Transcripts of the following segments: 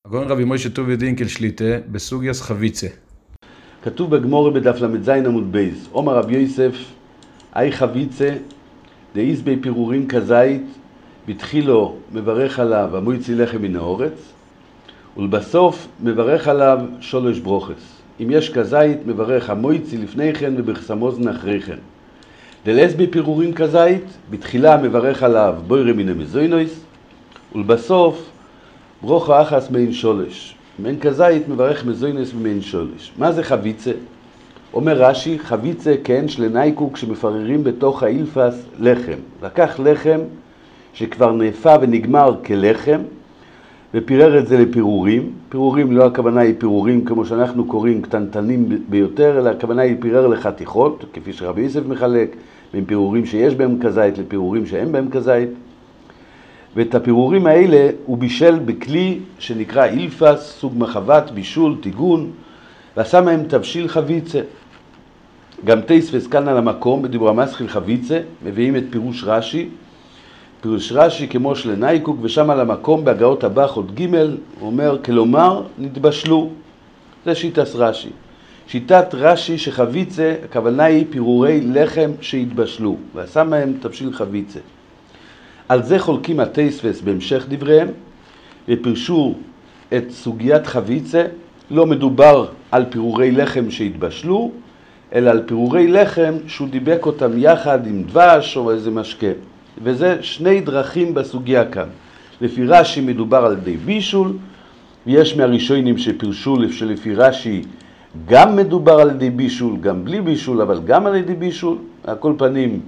הגאון רבי מוישה טוביה דינקל שליטה בסוגיית חביצה. כתוב בגמורה בדף ל"ז עמוד בייס, אומר רבי יוסף, אי חביצה דאיס בי פירורים כזית, בתחילו מברך עליו המויצי לחם מן האורץ, ולבסוף מברך עליו שולש ברוכס. אם יש כזית מברך המויצי לפני כן ובחסמוזן אחרי כן. דלאיס בי פירורים כזית, בתחילה מברך עליו בוירה מן המזוינויס, ולבסוף ברוכה אחס מעין שולש. אם אין כזית מברך מזוינויס ומעין שולש. מה זה חביצה? אומר רש"י, חביצה כן שלנייקו כשמפררים בתוך האילפס לחם. לקח לחם שכבר נאפה ונגמר כלחם, ופירר את זה לפירורים. פירורים לא הכוונה היא פירורים כמו שאנחנו קוראים קטנטנים ביותר, אלא הכוונה היא פירר לחתיכות, כפי שרבי יוסף מחלק, בין פירורים שיש בהם כזית לפירורים שאין בהם כזית. ואת הפירורים האלה הוא בישל בכלי שנקרא אילפס, סוג מחבת, בישול, טיגון, ועשה מהם תבשיל חביצה. גם תייספס כאן על המקום בדיבור המסחיל חביצה, מביאים את פירוש רש"י. פירוש רש"י כמו שלנייקוק, ושם על המקום בהגאות הבא חוד ג' אומר, כלומר נתבשלו. זה שיטת רש"י. שיטת רש"י שחביצה, הכוונה היא פירורי לחם שהתבשלו, ועשה מהם תבשיל חביצה. על זה חולקים התייספס בהמשך דבריהם, ופירשו את סוגיית חביצה, לא מדובר על פירורי לחם שהתבשלו, אלא על פירורי לחם שהוא דיבק אותם יחד עם דבש או איזה משקה. וזה שני דרכים בסוגיה כאן. לפי רש"י מדובר על ידי בישול, ויש מהראשונים שפירשו שלפי רש"י גם מדובר על ידי בישול, גם בלי בישול, אבל גם על ידי בישול. על כל פנים,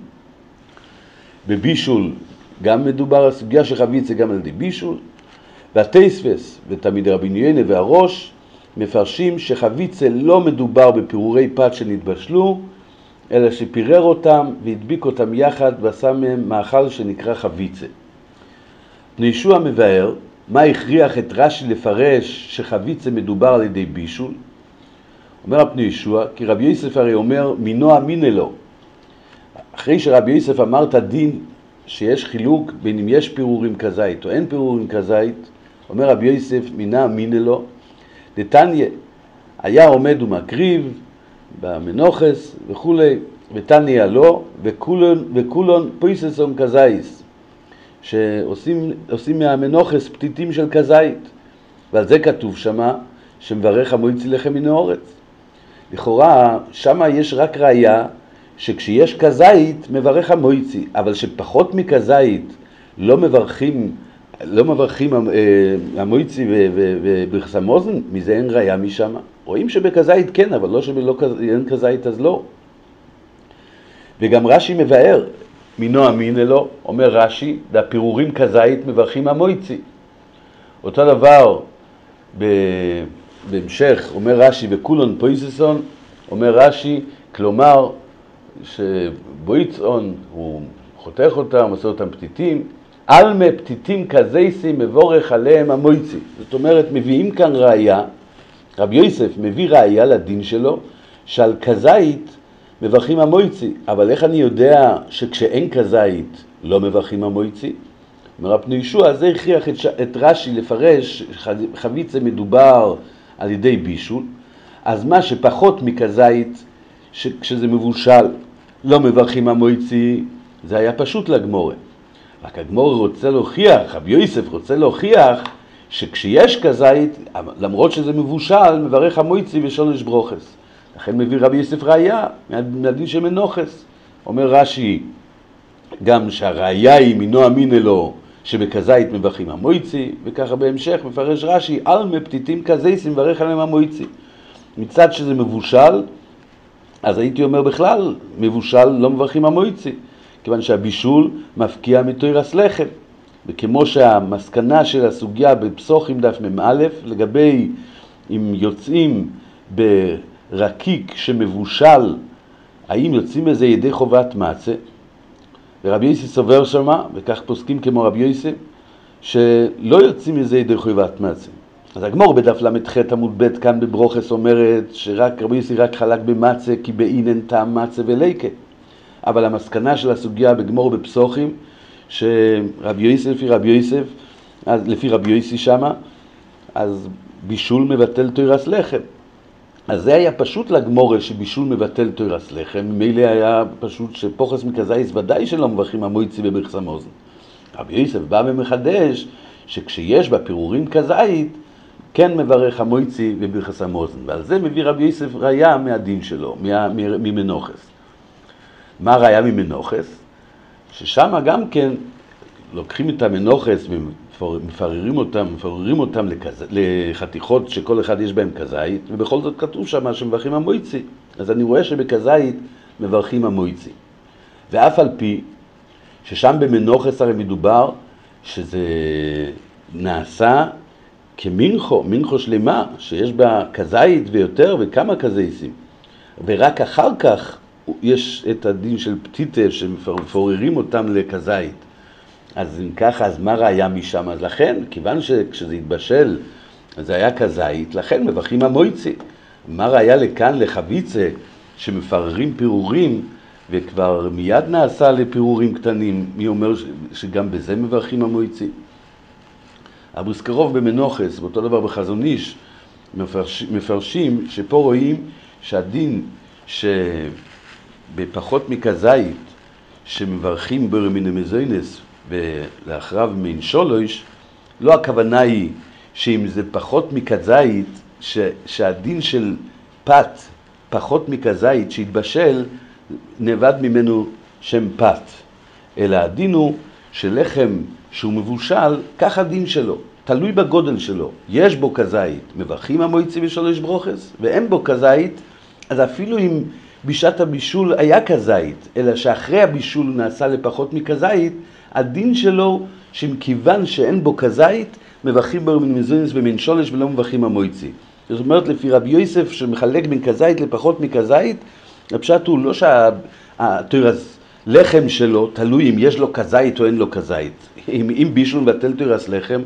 בבישול גם מדובר על סוגיה של חביצה גם על ידי בישול. והתייספס ותלמיד רבי יונה והראש מפרשים שחביצה לא מדובר בפירורי פת שנתבשלו, אלא שפירר אותם והדביק אותם יחד ועשה מהם מאכל שנקרא חביצה. בני ישוע מבאר מה הכריח את רש"י לפרש שחביצה מדובר על ידי בישול. אומר בני ישוע, כי רבי יוסף הרי אומר מינו אמינה לו. אחרי שרבי יוסף אמר את הדין שיש חילוק בין אם יש פירורים כזית או אין פירורים כזית, אומר רבי יוסף מינה אמינה לו, דתניא היה עומד ומקריב במנוחס וכולי, ותניא לו, וכולון פויססום כזייס, שעושים מהמנוחס פתיתים של כזית, ועל זה כתוב שמה שמברך המויצי לחם מן האורץ. לכאורה שמה יש רק ראיה שכשיש כזית מברך המויצי, אבל שפחות מכזית לא מברכים המויצי ובחסמוזן, מזה אין ראיה משם. רואים שבכזית כן, אבל לא שאין כזית אז לא. וגם רש"י מבאר, מינו אמינה לו, אומר רש"י, והפירורים כזית מברכים המויצי. אותו דבר בהמשך, אומר רש"י, וכולון פויססון, אומר רש"י, כלומר שבויצון הוא חותך אותם, עושה אותם פתיתים, אלמה פתיתים כזייסים מבורך עליהם המויצי. זאת אומרת, מביאים כאן ראיה, רבי יוסף מביא ראיה לדין שלו, שעל כזית מברכים המויצי. אבל איך אני יודע שכשאין כזית לא מברכים המויצי? אומר בני ישוע, זה הכריח את רש"י לפרש חביצה מדובר על ידי בישול, אז מה שפחות מכזית, כשזה מבושל לא מברכים המויצי, זה היה פשוט לגמורה. רק הגמורה רוצה להוכיח, רבי יוסף רוצה להוכיח, שכשיש כזית, למרות שזה מבושל, מברך המויצי ושולש ברוכס. לכן מביא רבי יוסף ראיה מהדין של מנוחס. אומר רש"י, גם שהראיה היא מינו אמינה לו, שבכזית מברכים המויצי, וככה בהמשך מפרש רש"י, אלמה פתיתים כזייסים מברך עליהם המויצי. מצד שזה מבושל, אז הייתי אומר בכלל, מבושל לא מברכים המויצי, כיוון שהבישול מפקיע מתוירס לחם. וכמו שהמסקנה של הסוגיה בפסוחים דף מ"א, לגבי אם יוצאים ברקיק שמבושל, האם יוצאים בזה ידי חובת מצה, ורבי יוסף סובר שמה, וכך פוסקים כמו רבי יוסף, שלא יוצאים מזה ידי חובת מצה. אז הגמור בדף ל"ח עמוד ב' כאן בברוכס אומרת שרק רבי יוסף רק חלק במצה כי באינן טעם מצה וליקה. אבל המסקנה של הסוגיה בגמור בפסוחים, שרבי יוסף לפי רבי יוסף שמה, אז בישול מבטל תוירס לחם. אז זה היה פשוט לגמורה שבישול מבטל תוירס לחם, ממילא היה פשוט שפוחס מכזית ודאי שלא מברכים המויצי בברכס המוזן. רבי יוסף בא ומחדש שכשיש בפירורים כזית, כן מברך המויצי בברכס המוזן, ועל זה מביא רבי יוסף ראיה מהדין שלו, ממנוחס. מה ראיה ממנוחס? ששם גם כן לוקחים את המנוחס ומפררים אותם לחתיכות שכל אחד יש בהם כזית, ובכל זאת כתוב שם שמברכים המויצי. אז אני רואה שבכזית מברכים המויצי. ואף על פי ששם במנוחס הרי מדובר שזה נעשה כמנחו שלמה, שיש בה כזית ויותר וכמה כזיסים. ורק אחר כך יש את הדין של פתיתה שמפוררים אותם לכזית. אז אם ככה, אז מה ראיה משם? אז לכן, כיוון שכשזה התבשל, אז זה היה כזית, לכן מברכים המויצי. מה ראיה לכאן לחביצה שמפררים פירורים, וכבר מיד נעשה לפירורים קטנים? מי אומר שגם בזה מברכים המויצי? אבוסקרוב במנוחס, ואותו דבר בחזון איש, מפרשים שפה רואים שהדין שבפחות מכזית שמברכים ברמיני מזוינס ולאחריו מן שולוש, לא הכוונה היא שאם זה פחות מכזית, שהדין של פת פחות מכזית שהתבשל, נבד ממנו שם פת. אלא הדין הוא שלחם שהוא מבושל, כך הדין שלו, תלוי בגודל שלו. יש בו כזית, מברכים המויצי בשלוש ברוכס, ואין בו כזית, אז אפילו אם בשעת הבישול היה כזית, אלא שאחרי הבישול נעשה לפחות מכזית, הדין שלו שמכיוון שאין בו כזית, מברכים בו מן מזוינס ומן שולש ולא מברכים המויצי. זאת אומרת, לפי רבי יוסף שמחלק בין כזית לפחות מכזית, הפשט הוא לא שהתוירס לחם שלו תלוי אם יש לו כזית או אין לו כזית. אם בישול מבטל תוירס לחם,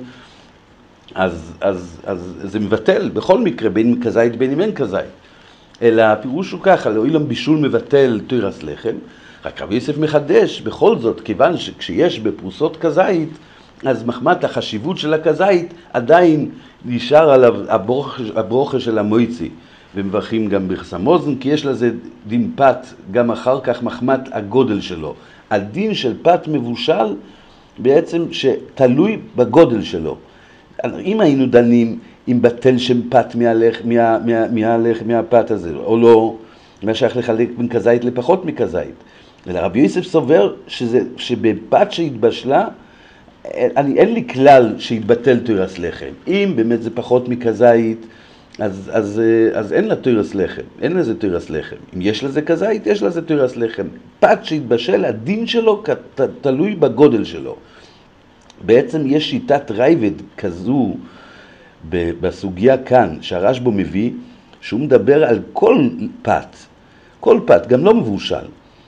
אז זה מבטל בכל מקרה בין כזית בין אם אין כזית. אלא הפירוש הוא ככה, לא אילם בישול מבטל תוירס לחם, רק רבי יוסף מחדש בכל זאת, כיוון שכשיש בפרוסות כזית, אז מחמת החשיבות של הכזית עדיין נשאר עליו הברוכה של המויצי, ומברכים גם ברכס המוזן, כי יש לזה דין פת גם אחר כך מחמת הגודל שלו. הדין של פת מבושל בעצם שתלוי בגודל שלו. אם היינו דנים אם בטל שם פת מהפת הזה, או לא, מה שייך לחלק בין כזית לפחות מכזית. ולרבי יוסף סובר שבפת שהתבשלה, אין לי כלל שהתבטל תוירס לחם. אם באמת זה פחות מכזית, אז אין לה תוירס לחם, אין לזה תוירס לחם. אם יש לזה כזית, יש לזה תוירס לחם. פת שהתבשל, הדין שלו תלוי בגודל שלו. בעצם יש שיטת רייבד כזו בסוגיה כאן, שהרשב"א מביא, שהוא מדבר על כל פת, גם לא מבושל,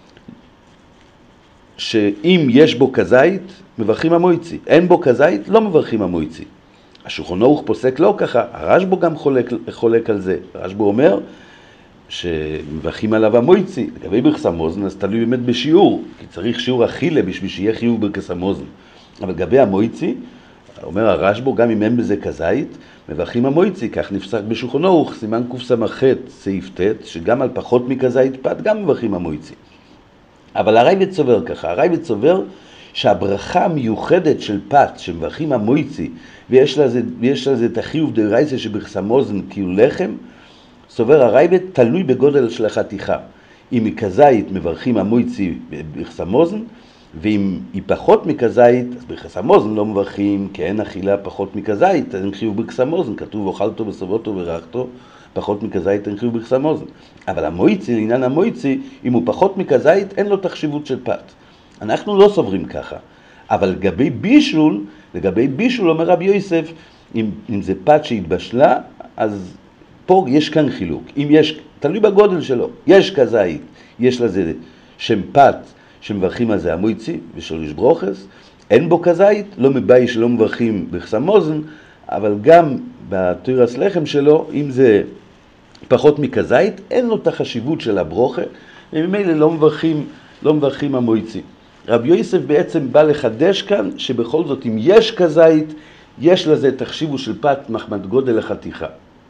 שאם יש בו כזית, מברכים המויצי. אין בו כזית, לא מברכים המויצי. השולחן ערוך פוסק לא ככה, הרשב"א גם חולק על זה. הרשב"א אומר שמברכים עליו המויצי. לגבי ברכס המוזן, אז תלוי באמת בשיעור, כי צריך שיעור אכילה בשביל שיהיה חיוב ברכס המוזן. אבל לגבי המויצי, אומר הרשב"א, גם אם אין בזה כזית, מברכים המויצי, כך נפסק בשולחן ערוך, סימן קס"ח, סעיף ט', שגם על פחות מכזית פת, גם מברכים המויצי. אבל הרייבד סובר ככה, הרייבד סובר שהברכה המיוחדת של פת, שמברכים המויצי, ויש לזה את החיוב דרייסה שברכס המוזן כאילו לחם, סובר הרייבד תלוי בגודל של החתיכה. אם מכזית מברכים המויצי ברכס המוזן, ואם היא פחות מכזית, אז ברכס המוזן לא מברכים, כי אין אכילה פחות מכזית, אז אין חיוב ברכס המוזן, כתוב אוכלתו וסובותו ורכתו, פחות מכזית אין חיוב ברכס המוזן. אבל המויצי, לעניין המויצי, אם הוא פחות מכזית, אין לו תחשיבות של פת. אנחנו לא סוברים ככה. אבל לגבי בישול אומר רבי יוסף, אם זה פת שהתבשלה, אז פה יש כאן חילוק. אם יש, תלוי בגודל שלו, יש כזית, יש לזה שם פת, שמברכים על זה המויצי ושלוש ברוכס, אין בו כזית, לא מבאי שלא מברכים ברכס המוזן, אבל גם בתוירס לחם שלו, אם זה פחות מכזית, אין לו את החשיבות של הברוכה, וממילא לא מברכים המויצי. רבי יוסף בעצם בא לחדש כאן, שבכל זאת אם יש כזית, יש לזה תחשיבו של פת מחמת גודל החתיכה.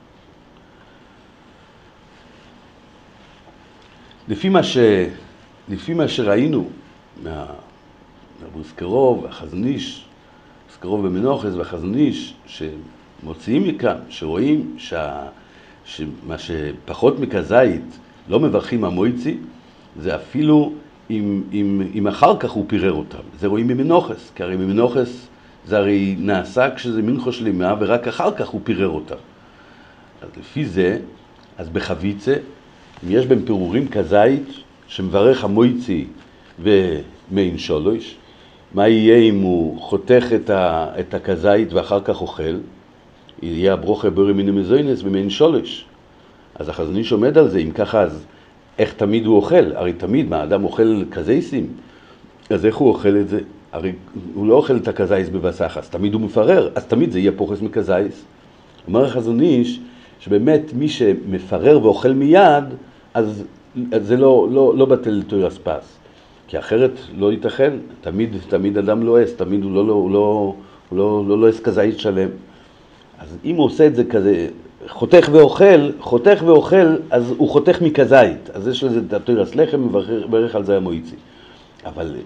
לפי מה שראינו מהבוסקרוב והחזניש, בוסקרוב ומנוחס והחזניש, שמוציאים מכאן, שרואים שמה שפחות מכזית לא מברכים המויצי, זה אפילו אם אחר כך הוא פירר אותם. זה רואים ממנוחס, כי הרי ממנוחס זה הרי נעשה כשזה מנחה שלמה, ורק אחר כך הוא פירר אותם. אז לפי זה, אז בחביצה, אם יש בהם פירורים כזית, שמברך המויצי ומין שולש, מה יהיה אם הוא חותך את הכזית ואחר כך אוכל? יהיה הברוכה בורי מן המזוינס ומין שולש. אז החזניש עומד על זה, אם ככה אז איך תמיד הוא אוכל? הרי תמיד, מה, האדם אוכל כזייסים? אז איך הוא אוכל את זה? הרי הוא לא אוכל את הכזייס בבסח, אז תמיד הוא מפרר, אז תמיד זה יהיה פוחס מכזייס. אומר החזניש, שבאמת מי שמפרר ואוכל מיד, אז זה לא בטל תוירס פס. כי אחרת לא ייתכן, תמיד אדם לועס, תמיד הוא לא לועס כזית שלם. אז אם הוא עושה את זה כזה, חותך ואוכל, אז הוא חותך מכזית. אז יש לזה תוירס לחם וברך על זה המויצי. אבל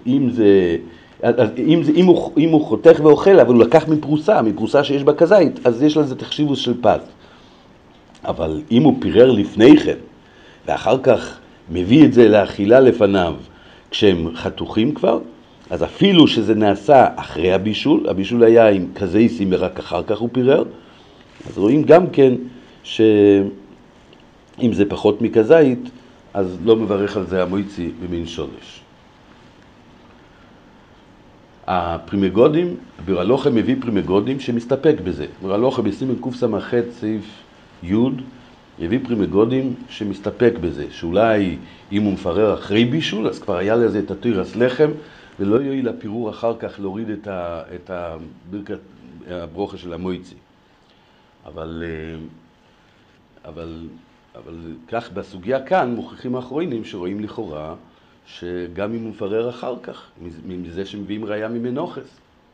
אם הוא חותך ואוכל, אבל הוא לקח מפרוסה שיש בה כזית, אז יש לזה תחשיבוס של פת. אבל אם הוא פירר לפני כן, ואחר כך מביא את זה לאכילה לפניו, כשהם חתוכים כבר, אז אפילו שזה נעשה אחרי הבישול, הבישול היה עם כזייסים ורק אחר כך הוא פירר, אז רואים גם כן שאם זה פחות מכזית, אז לא מברך על זה המויצי במין שולש. הפרימגודים, בירלוכה מביא פרימגודים שמסתפק בזה. בירלוכה בסימן קס"ח סעיף י' מביא פרימגודים שמסתפק בזה, שאולי אם הוא מפרר אחרי בישול, אז כבר היה לזה את התירס לחם, ולא יועיל הפירור אחר כך להוריד את הברוכה של המויצי. אבל כך בסוגיה כאן מוכיחים האחרונים שרואים לכאורה שגם אם הוא מפרר אחר כך, מזה שמביאים ראיה ממנוחס.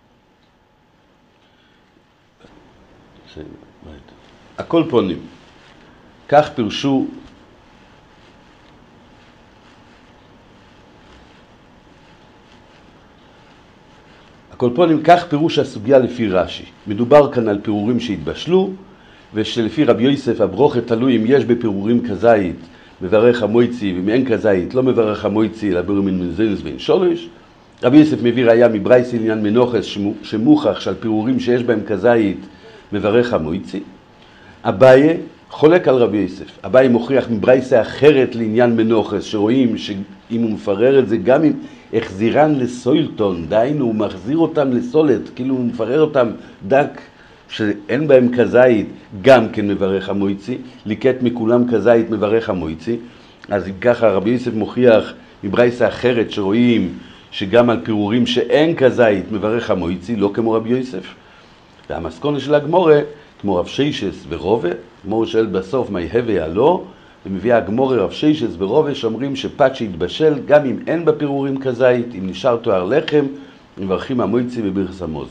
הכל פונים. כך פירשו הקולפונים, כך פירוש הסוגיה לפי רש"י. מדובר כאן על פירורים שהתבשלו, ושלפי רבי יוסף הברוכה תלוי אם יש בפירורים כזית מברך המויצי, ואם אין כזית לא מברך המויצי אלא בירור מן מזוינס ואין שולש. רבי יוסף מביא ראיה מברייס עניין מנוחס שמוכח שעל פירורים שיש בהם כזית מברך המויצי. אביי חולק על רבי יוסף. אביי מוכיח מברייסה אחרת לעניין מנוחס, שרואים שאם הוא מפרר את זה גם אם החזירן לסוילטון, דהיינו הוא מחזיר אותם לסולת, כאילו הוא מפרר אותם דק שאין בהם כזית, גם כן מברך המויצי, ליקט מכולם כזית מברך המויצי. אז אם ככה רבי יוסף מוכיח מברייסה אחרת שרואים שגם על פירורים שאין כזית מברך המויצי, לא כמו רבי יוסף. והמסקונה של הגמורה, כמו רב שיישס ורובה, כמו שואל בסוף מה יהווה הלא, ומביאה הגמורה רב שיישס ורובה שאומרים שפת שהתבשל, גם אם אין בפירורים כזית, אם נשאר תואר לחם, מברכים המויצי בברכס המוזן.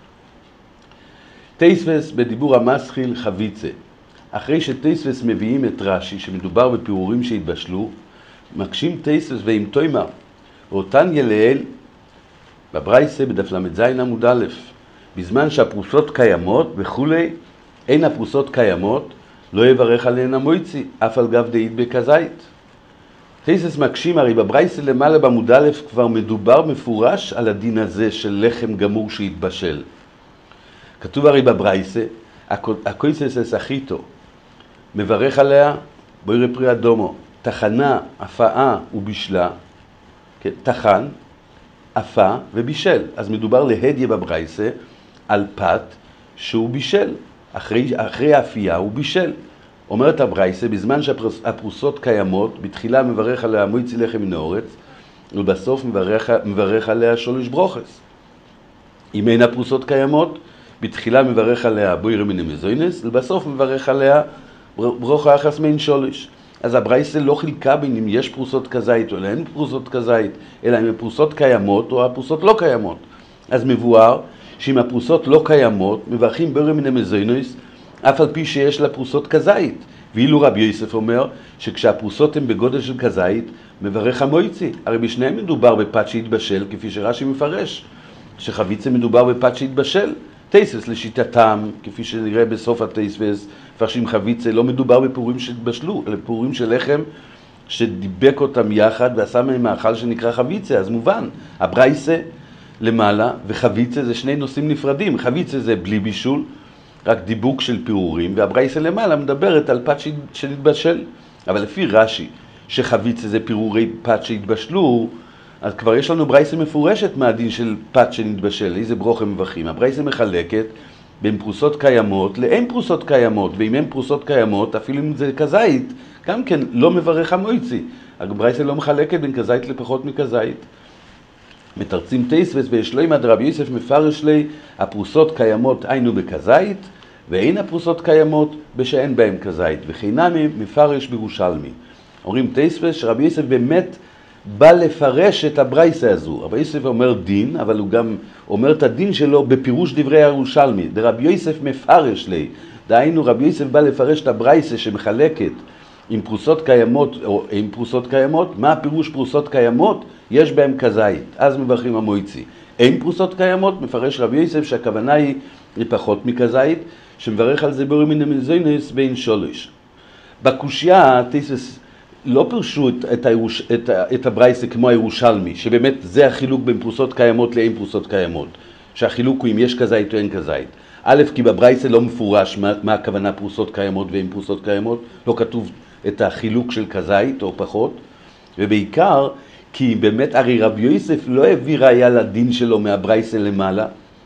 תייסבס בדיבור המסחיל חביצה. אחרי שתייסבס מביאים את רש"י, שמדובר בפירורים שהתבשלו, מקשים תייסבס ועם תוימר, ואותן ילאל בברייסה בדף ל"ז עמוד א', בזמן שהפרוסות קיימות וכולי, אין הפרוסות קיימות, לא יברך עליהן המויצי, אף על גב דאית בכזית. תייסבס מקשים, הרי בברייסה למעלה בעמוד א' כבר מדובר מפורש על הדין הזה של לחם גמור שהתבשל. כתוב הרי בברייסה, הקויסס אחיתו, מברך עליה בוירי פרי אדומו, תחנה, הפעה ובישלה, כן, תחן, אפה ובישל. אז מדובר להדיה בברייסה על פת שהוא בישל, אחרי האפייה הוא בישל. אומרת הברייסה, בזמן שהפרוסות קיימות, בתחילה מברך עליה מויצי לחם מן האורץ, ובסוף מברך עליה שולש ברוכס. אם אין הפרוסות קיימות, בתחילה מברך עליה בוירי מן המזוינס, ובסוף מברך עליה ברוכה אחס מן שולש. אז הברייסה לא חילקה בין אם יש פרוסות כזית או אין פרוסות כזית, אלא אם הפרוסות קיימות או הפרוסות לא קיימות. אז מבואר שאם הפרוסות לא קיימות, מברכים בורא מן המזוינוס, אף על פי שיש לה פרוסות כזית. ואילו רבי יוסף אומר שכשהפרוסות הן בגודל של כזית, מברך המויצי. הרי בשניהם מדובר בפת שהתבשל, כפי שרש"י מפרש, שחביצה מדובר בפת שהתבשל. תייסבס לשיטתם, כפי שנראה בסוף התייסבס, מפרשים חביצה, לא מדובר בפירורים שהתבשלו, אלא פירורים של לחם שדיבק אותם יחד ועשה מהם מאכל שנקרא חביצה. אז מובן, הברייסה למעלה וחביצה זה שני נושאים נפרדים. חביצה זה בלי בישול, רק דיבוק של פירורים, והברייסה למעלה מדברת על פת שנתבשל. אבל לפי רש"י, שחביצה זה פירורי פת שהתבשלו, אז כבר יש לנו ברייסה מפורשת מהדין של פת שנתבשל. איזה ברוך הם מברכים? הברייסה מחלקת בין פרוסות קיימות לאין פרוסות קיימות, ואם אין פרוסות קיימות, אפילו אם זה כזית, גם כן לא מברך המויצי. הברייסה לא מחלקת בין כזית לפחות מכזית. מתרצים תייסבס ויש לו עם רבי יוסף מפרש לי, הפרוסות קיימות היינו בכזית, ואין הפרוסות קיימות בשאין בהם כזית, וחינמי מפרש בירושלמי. אומרים תייסבס שרבי יוסף באמת בא לפרש את הברייסה הזו. רבי יוסף אומר דין, אבל הוא גם אומר את הדין שלו בפירוש דברי הירושלמי. דרבי יוסף מפרש לי, דהיינו רבי יוסף בא לפרש את הברייסה שמחלקת עם פרוסות קיימות או עם פרוסות קיימות. מה הפירוש פרוסות קיימות? יש בהם כזית, אז מברכים המויצי. אין פרוסות קיימות, מפרש רבי יוסף שהכוונה היא לפחות מכזית, שמברך על זה בורא מן המזוינוס בין שולש. בקושיה תייסבס לא פרשו את הברייסה כמו הירושלמי, שבאמת זה החילוק בין פרוסות קיימות לאין פרוסות קיימות, שהחילוק הוא אם יש כזית או אין כזית. א', כי בברייסה לא מפורש מה הכוונה פרוסות קיימות ואין פרוסות קיימות, לא כתוב את החילוק של כזית או פחות, ובעיקר כי באמת הרי רבי יוסף לא הביא ראיה לדין שלו מהברייסה למעלה.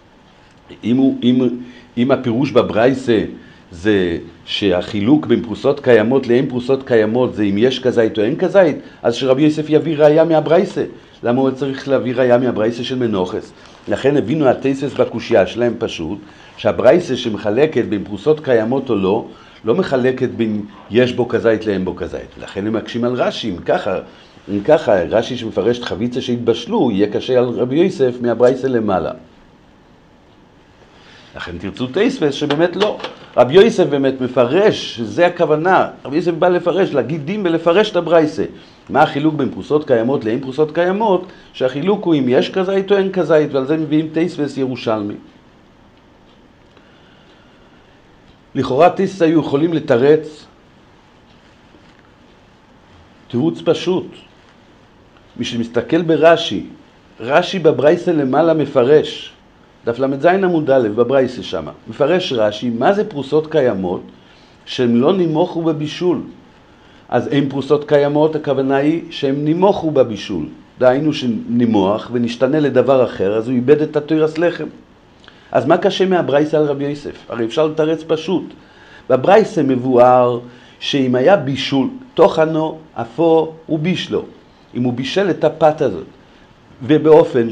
אם הפירוש בברייסה זה שהחילוק בין פרוסות קיימות לאין פרוסות קיימות זה אם יש כזית או אין כזית, אז שרבי יוסף יביא ראיה מהברייסה. למה הוא צריך להביא ראיה מהברייסה של מנוחס? לכן הבינו התייסבס בקושיה שלהם פשוט, שהברייסה שמחלקת בין פרוסות קיימות או לא, לא מחלקת בין יש בו כזית לאין בו כזית. לכן הם מקשים על רש"י. אם ככה רש"י שמפרש את חביצה שהתבשלו, יהיה קשה על רבי יוסף מהברייסה למעלה. לכן תרצו תייסבס שבאמת לא. רבי יוסף באמת מפרש, שזה הכוונה. רבי יוסף בא לפרש, להגיד דין ולפרש את הברייסה. מה החילוק בין פרוסות קיימות לאין פרוסות קיימות? שהחילוק הוא אם יש כזית או אין כזית, ועל זה מביאים תייסבס ירושלמי. לכאורה תייסבס היו יכולים לתרץ תירוץ פשוט. מי שמסתכל ברש"י, רש"י בברייסה למעלה מפרש, דף ל"ז עמוד א' בברייסה שמה, מפרש רש"י מה זה פרוסות קיימות שהם לא נימוכו בבישול. אז אין פרוסות קיימות, הכוונה היא שהם נימוכו בבישול. דהיינו שנימוח ונשתנה לדבר אחר, אז הוא איבד את התירס לחם. אז מה קשה מהברייסה על רבי יוסף? הרי אפשר לתרץ פשוט. בברייסה מבואר שאם היה בישול, תוכנו, אפו ובישלו. אם הוא בישל את הפת הזאת, ובאופן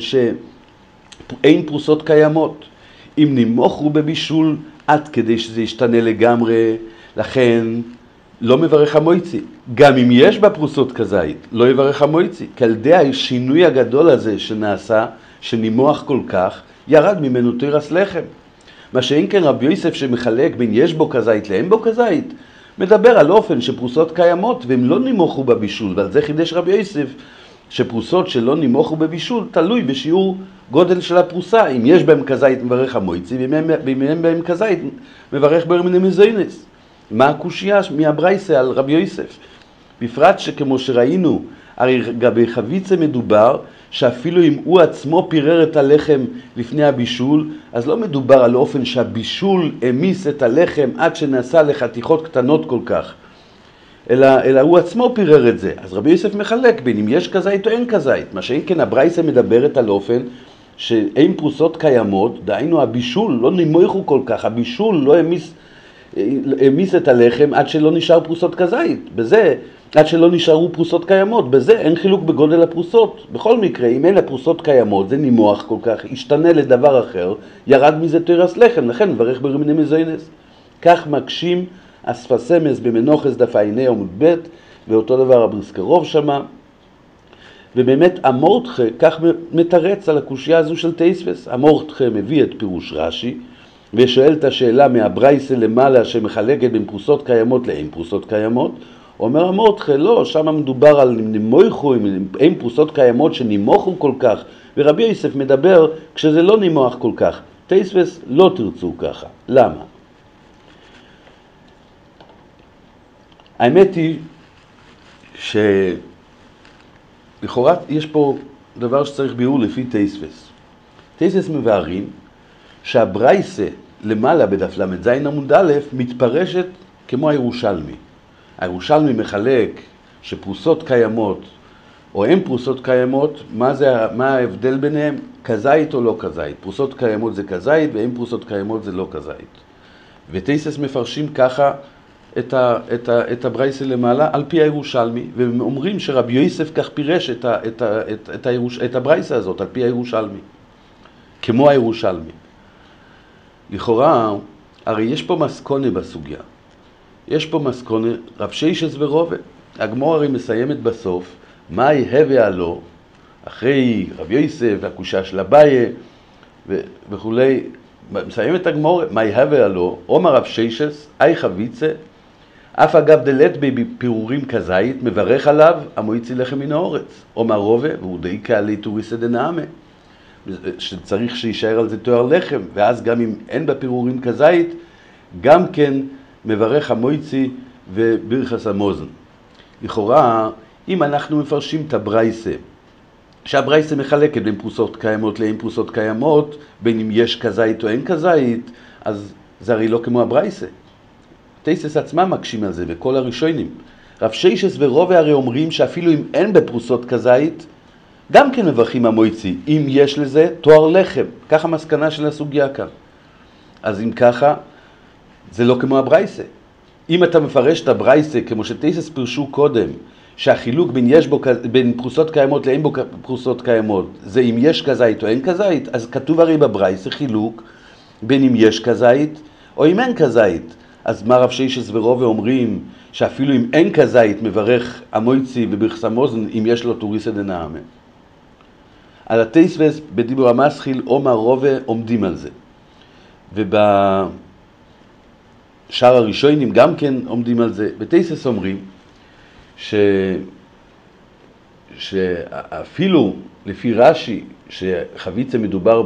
שאין פרוסות קיימות, אם נימוכו בבישול עד כדי שזה ישתנה לגמרי, לכן לא מברך המויצי. גם אם יש בה פרוסות כזית, לא יברך המויצי. כלדי השינוי הגדול הזה שנעשה, שנימוח כל כך, ירד ממנו תירס לחם. מה שאין כן רבי יוסף שמחלק בין יש בו כזית לאין בו כזית, מדבר על אופן שפרוסות קיימות והם לא נימוכו בבישול, ועל זה חידש רבי יוסף שפרוסות שלא נימוכו בבישול תלוי בשיעור גודל של הפרוסה. אם יש בהם כזית מברך המויצי, ואם אין בהם כזית מברך בורא מן המזוינוס. מה הקושיה מהברייסה על רבי יוסף? בפרט שכמו שראינו, הרי גבי חביצה מדובר שאפילו אם הוא עצמו פירר את הלחם לפני הבישול, אז לא מדובר על אופן שהבישול המיס את הלחם עד שנעשה לחתיכות קטנות כל כך, אלא הוא עצמו פירר את זה. אז רבי יוסף מחלק בין אם יש כזית או אין כזית. מה שאין כן הברייסה מדברת על אופן שאין פרוסות קיימות, דהיינו הבישול לא נימוכו כל כך, הבישול לא המיס את הלחם עד שלא נשאר פרוסות כזית. בזה, עד שלא נשארו פרוסות קיימות, בזה אין חילוק בגודל הפרוסות. בכל מקרה, אם אין הפרוסות קיימות, זה נימוח כל כך, ישתנה לדבר אחר, ירד מזה תירס לחם, לכן מברך בורא מן המזוינוס. כך מקשים אספסמס במנוחס דף ע"ה עמוד ב', ואותו דבר הבריסקרוב שמה. ובאמת המורדכה כך מתרץ על הקושיה הזו של תייספס. המורדכה מביא את פירוש רש"י ושואל את השאלה מהברייסה למעלה שמחלקת בין פרוסות קיימות לאין פרוסות קיימות. אומר המורדכה, לא, שם מדובר על נימוכו, אין פרוסות קיימות שנימוכו כל כך, ורבי יוסף מדבר כשזה לא נימוח כל כך. תייספס לא תרצו ככה. למה? האמת היא שלכאורה יש פה דבר שצריך ביאור לפי תייספס. תייספס מבארים שהברייסה למעלה בדף ל"ז עמוד א' מתפרשת כמו הירושלמי. הירושלמי מחלק שפרוסות קיימות או אין פרוסות קיימות, מה ההבדל ביניהם? כזית או לא כזית. פרוסות קיימות זה כזית ואין פרוסות קיימות זה לא כזית. ותייספס מפרשים ככה את הברייסה למעלה על פי הירושלמי, ואומרים שרבי יוסף כך פירש את הברייסה הזאת על פי הירושלמי, כמו הירושלמי. לכאורה, הרי יש פה מסקונה בסוגיה. יש פה מסקונה, רב שיישס ורובה. הגמור הרי מסיימת בסוף, מה יהווה עלו, אחרי רב יוסף והקושה של אביי וכולי, מסיימת הגמור, מה יהווה עלו, אומר רב שיישס, אי חביצה, אף אגב דלת בפירורים כזית, מברך עליו, המועיצי לחם מן האורץ. אומר רובה, והוא די קהלי תוריסא דנעמה, שצריך שישאר על זה תואר לחם, ואז גם אם אין בפירורים כזית, גם כן מברך המועיצי וברכס המוזן. לכאורה, אם אנחנו מפרשים את הברייסה, שהברייסה מחלקת בין פרוסות קיימות לאין פרוסות קיימות, בין אם יש כזית או אין כזית, אז זה הרי לא כמו הברייסה. תייספס עצמם מקשים על זה, וכל הראשונים. רב שיישס ורובה הרי אומרים שאפילו אם אין בפרוסות כזית, גם כן מברכים המועיצי, אם יש לזה תואר לחם. ככה מסקנה של הסוגיה כאן. אז אם ככה, זה לא כמו הברייסה. אם אתה מפרש את הברייסה, כמו שתייספס פירשו קודם, שהחילוק בין פרוסות קיימות לאין בו פרוסות קיימות, זה אם יש כזית או אין כזית, אז כתוב הרי בברייסה חילוק בין אם יש כזית או אם אין כזית. אז מה רב שיישס ורובה אומרים שאפילו אם אין כזית מברך המועיצי וברכס המוזן אם יש לו תוריסא דנעמה. על התייספס בדיבור המסחיל אומר רובה עומדים על זה. ובשאר הראשונים גם כן עומדים על זה. בתייספס אומרים שאפילו לפי רש"י שחביצה מדובר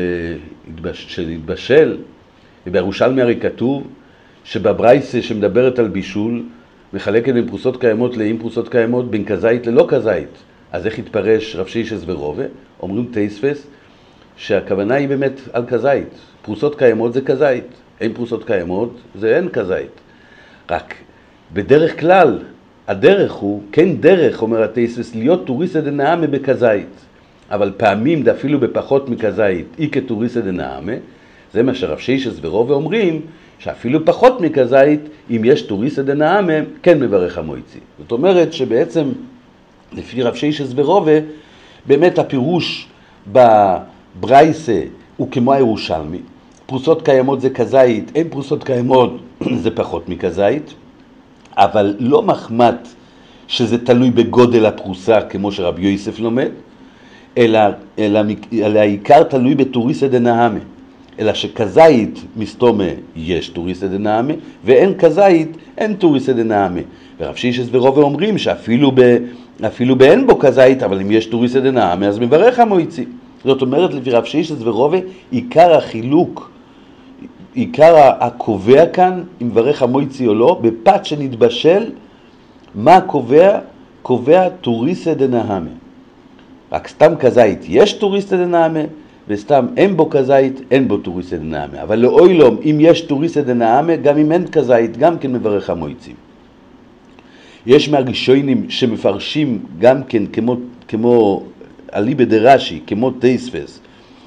שהתבשל, ובירושלמי הרי כתוב שבברייסה שמדברת על בישול מחלקת בין פרוסות קיימות לאין פרוסות קיימות, בין כזית ללא כזית. אז איך התפרש רב שיישס ורובה? אומרים תייספס שהכוונה היא באמת על כזית. פרוסות קיימות זה כזית, אין פרוסות קיימות זה אין כזית. רק בדרך כלל הדרך הוא, כן דרך, אומר התייספס, להיות תוריסא דנעמה בכזית. אבל פעמים, אפילו בפחות מכזית, אי כתוריסא דנעמה, זה מה שרב שיישס ורובה אומרים, שאפילו פחות מכזית, אם יש תוריסא דנעמה, כן מברך המועיצי. זאת אומרת שבעצם, לפי רב שיישס ורובה, באמת הפירוש בברייסה הוא כמו הירושלמי. פרוסות קיימות זה כזית, אין פרוסות קיימות זה פחות מכזית. אבל לא מחמת שזה תלוי בגודל הפרוסה כמו שרבי יוסף לומד, אלא העיקר תלוי בתוריסא דנעמה. אלא שכזית מסתומה יש תוריסא דנעמה, ואין כזית אין תוריסא דנעמה. ורב שיישס ורובה אומרים שאפילו באין בו כזית, אבל אם יש תוריסא דנעמה אז מברך המועיצי. זאת אומרת לפי רב שיישס ורובה עיקר החילוק, עיקר הקובע כאן, אם מברך המועיצי או לא, בפת שנתבשל, מה קובע? קובע תוריסא דנעמה. רק סתם כזית יש תוריסא דנעמה, וסתם אין בו כזית, אין בו תוריסא דנעמה. אבל לאוילום, אם יש תוריסא דנעמה, גם אם אין כזית, גם כן מברך המועיצי. יש מהראשונים שמפרשים גם כן כמו אליבא דרש"י, כמו תייספס,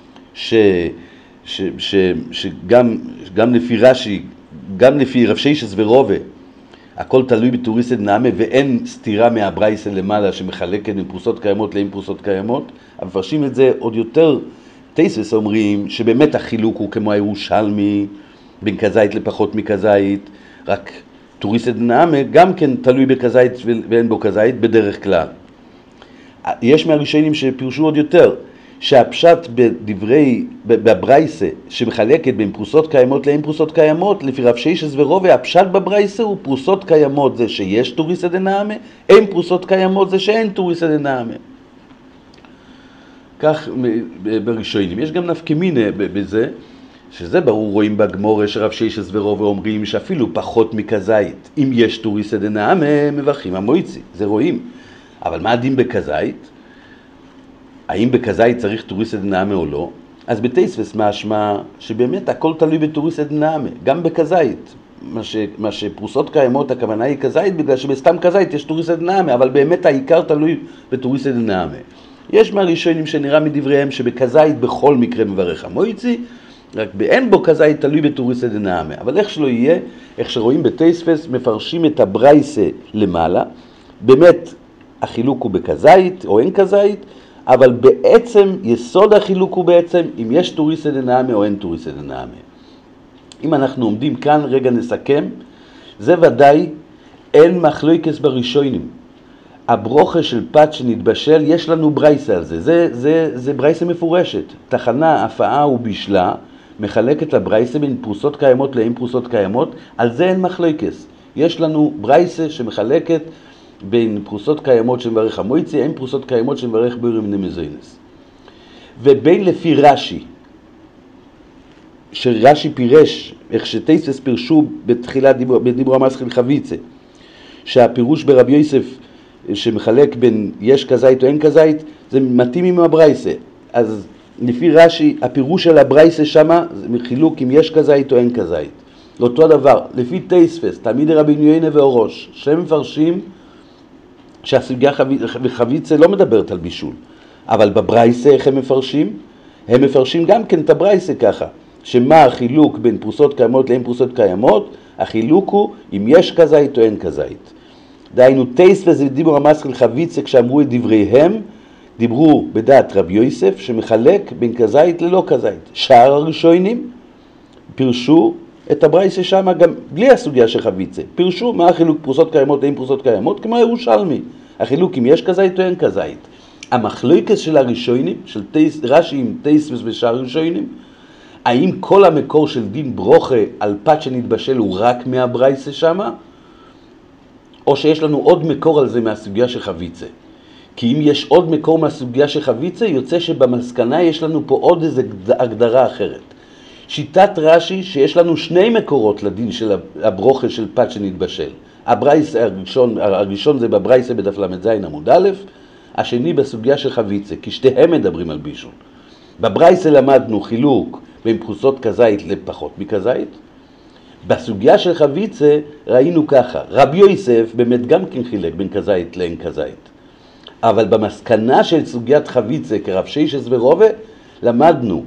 שגם לפי רש"י, גם לפי רב שיישס ורובה, הכל תלוי בתוריסא דנעמה ואין סתירה מהברייסה למעלה שמחלקת בין פרוסות קיימות לאין פרוסות קיימות. המפרשים את זה עוד יותר. תייספס אומרים שבאמת החילוק הוא כמו הירושלמי, בין כזית לפחות מכזית, רק תוריסא דנעמה גם כן תלוי בכזית ואין בו כזית בדרך כלל. יש מהראשונים שפירשו עוד יותר, שהפשט בברייסה שמחלקת בין פרוסות קיימות לאין פרוסות קיימות, לפי רב שיישס ורובה, הפשט בברייסה הוא פרוסות קיימות זה שיש תוריסא דנעמה, אין פרוסות קיימות זה שאין תוריסא דנעמה. כך בראשונים. יש גם נפקא מינה בזה, שזה ברור רואים בגמורה שרב שיישס ורובה אומרים שאפילו פחות מכזית, אם יש תוריסא דנעמה מברכים המויצי, זה רואים. אבל מה הדין בכזית? האם בכזית צריך תוריסא דנעמה או לא? אז בתייספס משמע שבאמת הכל תלוי בתוריסא דנעמה, גם בכזית. מה שפרוסות קיימות הכוונה היא כזית, בגלל שבסתם כזית יש תוריסא דנעמה, אבל באמת העיקר תלוי בתוריסא דנעמה. יש מהראשונים שנראה מדבריהם שבכזית בכל מקרה מברך המויצי, רק באין בו כזית תלוי בתוריסא דנעמה. אבל איך שלא יהיה, איך שרואים בתייספס מפרשים את הברייסה למעלה, באמת החילוק הוא בכזית או אין כזית, אבל בעצם יסוד החילוק הוא בעצם אם יש תוריסא דנעמה או אין תוריסא דנעמה. אם אנחנו עומדים כאן, רגע נסכם, זה ודאי אין מחלוקת בראשונים. הברוכה של פת שנתבשל, יש לנו ברייסה על זה. זה ברייסה מפורשת. תחנה, הפעה ובישלה, מחלקת הברייסה בין פרוסות קיימות לאין פרוסות קיימות, על זה אין מחלוקת. יש לנו ברייסה שמחלקת בין פרוסות קיימות שמברך המויצי, אין פרוסות קיימות שמברך בירום נמזוינס. ובין לפי רש"י, שרש"י פירש, איך שתייספס פירשו בתחילת בדיבור המסחיל חביצה, שהפירוש ברבי יוסף שמחלק בין יש כזית או אין כזית, זה מתאים עם הברייסה. אז לפי רש"י, הפירוש של הברייסה שמה, זה מחילוק אם יש כזית או אין כזית. אותו דבר, לפי תייספס, תלמידי רבי יהודה ואורוש, שהם מפרשים שהסוגיה חביצה לא מדברת על בישול. אבל בברייסה איך הם מפרשים? הם מפרשים גם כן את הברייסה ככה, שמה החילוק בין פרוסות קיימות לאין פרוסות קיימות? החילוק הוא אם יש כזית או אין כזית. דהיינו תייספס ודיבור המסחיל חביצה כשאמרו את דבריהם, דיברו בדעת רבי יוסף שמחלק בין כזית ללא כזית. שאר הראשונים פירשו את הברייסה שם גם בלי הסוגיה של חביצה. פירשו מה החילוק פרוסות קיימות לאין פרוסות קיימות, כמו ירושלמי. החילוק אם יש כזית או אין כזית. המחלוקת של הראשונים, של רש"י עם תייספס ושאר הראשונים, האם כל המקור של דין ברוכה על פת שנתבשל הוא רק מהברייסה שמה? או שיש לנו עוד מקור על זה מהסוגיה של חביצה? כי אם יש עוד מקור מהסוגיה של חביצה, יוצא שבמסקנה יש לנו פה עוד איזו הגדרה אחרת. שיטת רש"י שיש לנו שני מקורות לדין של הברוכה של פת שנתבשל. הברייסה הראשון זה בברייסה בדף ל"ז עמוד א', השני בסוגיה של חביצה, כי שתיהם מדברים על בישול. בברייסה למדנו חילוק בין פרוסות כזית לפחות מכזית. בסוגיה של חביצה ראינו ככה, רבי יוסף באמת גם כן חילק בין כזית לאין כזית. אבל במסקנה של סוגיית חביצה כרב שיישס ורובה, למדנו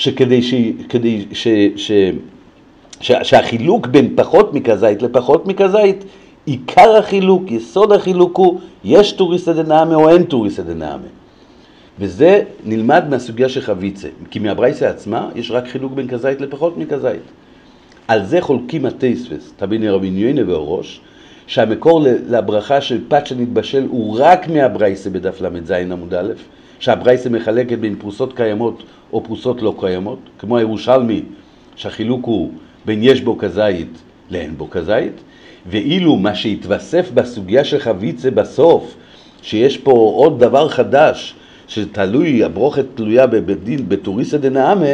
שהחילוק בין פחות מכזית לפחות מכזית, עיקר החילוק, יסוד החילוק הוא יש תוריסא דנעמה או אין תוריסא דנעמה. וזה נלמד מהסוגיה של חביצה, כי מהברייסה עצמה יש רק חילוק בין כזית לפחות מכזית. על זה חולקים התייספס, תלמידי רבי יהודה ואורוש, שהמקור לברכה של פת שנתבשל הוא רק מהברייסה בדף ל"ז עמוד א', שהברייסה מחלקת בין פרוסות קיימות או פרוסות לא קיימות, כמו הירושלמי, שהחילוק הוא בין יש בו כזית לאין בו כזית, ואילו מה שהתווסף בסוגיה של חביצה בסוף, שיש פה עוד דבר חדש, שתלוי, הברוכה תלויה בדין, בתוריסא דנעמה,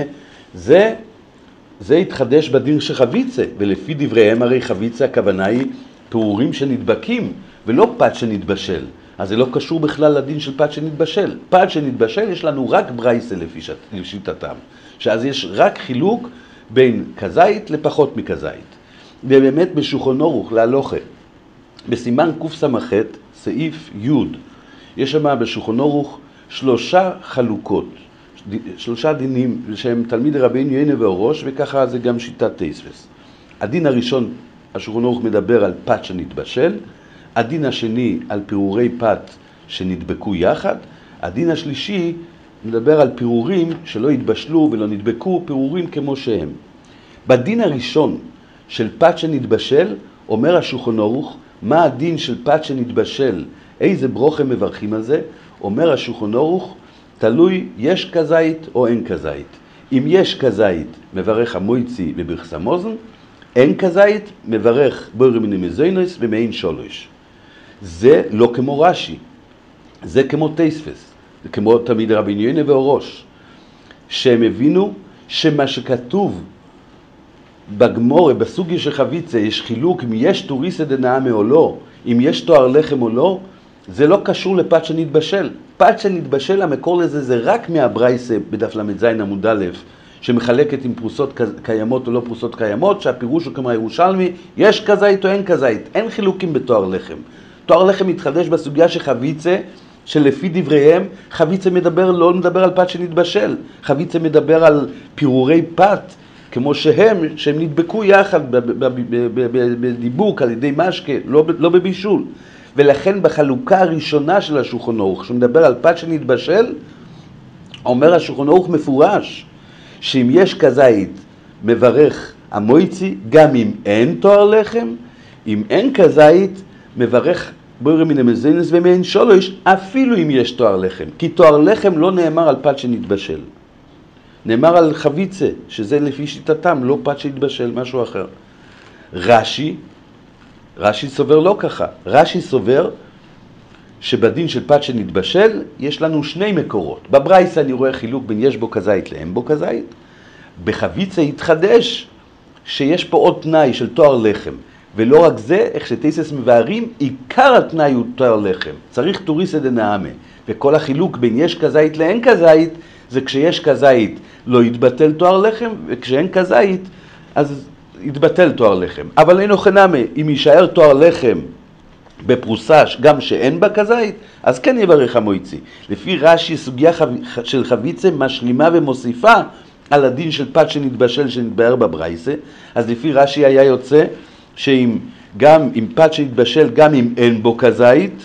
זה התחדש בדין של חביצה, ולפי דבריהם הרי חביצה הכוונה היא פירורים שנדבקים, ולא פת שנתבשל. אז זה לא קשור בכלל לדין של פת שנתבשל. פת שנתבשל יש לנו רק ברייסה לפי שיטתם, שאז יש רק חילוק בין כזית לפחות מכזית. ובאמת בשולחן ערוך להלוכה, בסימן קס"ח, סעיף י', יש שם בשולחן ערוך 3 חלוקות, 3 דינים שהם תלמידי רבינו יהודה ואורוש, וככה זה גם שיטת תייספס. הדין הראשון, השולחן ערוך מדבר על פת שנתבשל, הדין השני על פירורי פת שנדבקו יחד, הדין השלישי מדבר על פירורים שלא התבשלו ולא נדבקו, פירורים כמו שהם. בדין הראשון של פת שנתבשל, אומר השולחן ערוך, מה הדין של פת שנתבשל, איזה ברוכה מברכים על זה? אומר השולחן ערוך, תלוי יש כזית או אין כזית. אם יש כזית, מברך המויצי בברכס המוזן, אין כזית, מברך בורא מיני מזוינוס ומעין שולש. זה לא כמו רש"י, זה כמו תוספות, זה כמו תלמיד רבי יונה ואורוש, שהם הבינו שמה שכתוב בגמורה, בסוגיה של חביצה, יש חילוק אם יש תוריסא דנעמי או לא, אם יש תואר לחם או לא, זה לא קשור לפת שנתבשל. פת שנתבשל, המקור לזה זה רק מהברייסה בדף ל"ז עמוד א', שמחלקת עם פרוסות קיימות או לא פרוסות קיימות, שהפירוש הוא כמו הירושלמי, יש כזית או אין כזית, אין חילוקים בתואר לחם. תואר לחם מתחדש בסוגיה של חביצה, שלפי דבריהם, חביצה לא מדבר על פת שנתבשל, חביצה מדבר על פירורי פת, כמו שהם נדבקו יחד בדיבוק על ידי משקה, לא בבישול. ולכן בחלוקה הראשונה של השולחן ערוך, שמדבר על פת שנתבשל, אומר השולחן ערוך מפורש, שאם יש כזית מברך המויצי, גם אם אין תואר לחם, אם אין כזית מברך בורא מיני מזוינוס ומעין שולש, אפילו אם יש תואר לחם. כי תואר לחם לא נאמר על פת שנתבשל. נאמר על חביצה, שזה לפי שיטתם, לא פת שהתבשל, משהו אחר. רש"י סובר לא ככה. רש"י סובר שבדין של פת שנתבשל יש לנו שני מקורות. בברייסה אני רואה חילוק בין יש בו כזית לאין בו כזית. בחביצה התחדש שיש פה עוד תנאי של תואר לחם. ולא רק זה, איך שתוספות מבארים, עיקר התנאי הוא תואר לחם. צריך תוריסא דנעמי. וכל החילוק בין יש כזית לאין כזית, זה כשיש כזית לא יתבטל תואר לחם, וכשאין כזית אז יתבטל תואר לחם. אבל אינו חנמי, אם יישאר תואר לחם בפרוסה גם שאין בה כזית, אז כן יברך המויצי. לפי רש"י, סוגיה של חביצה משלימה ומוסיפה על הדין של פת שנתבשל שנתבאר בברייסה. אז לפי רש"י היה יוצא שאם פת שנתבשל גם אם אין בו כזית,